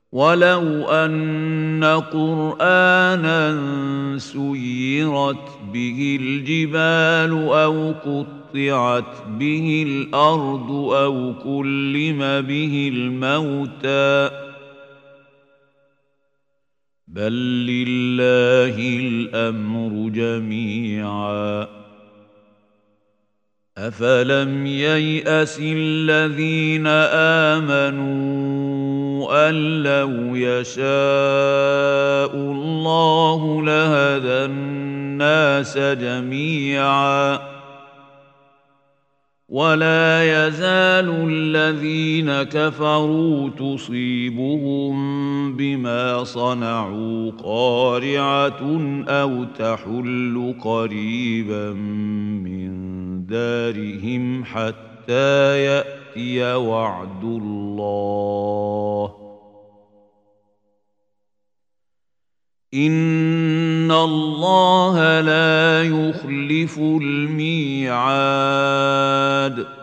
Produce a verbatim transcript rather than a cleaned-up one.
ولو أن قرآنا سيرت به الجبال أو قطعت به الأرض أو كلم به الموتى بل لله الأمر جميعا أفلم ييأس الذين آمنوا أن لو يشاء الله لهدى الناس جميعا ولا يزال الذين كفروا تصيبهم بما صنعوا قارعة أو تحل قريبا من دارهم حتى يأتي وعد الله إن الله لا يخلف الميعاد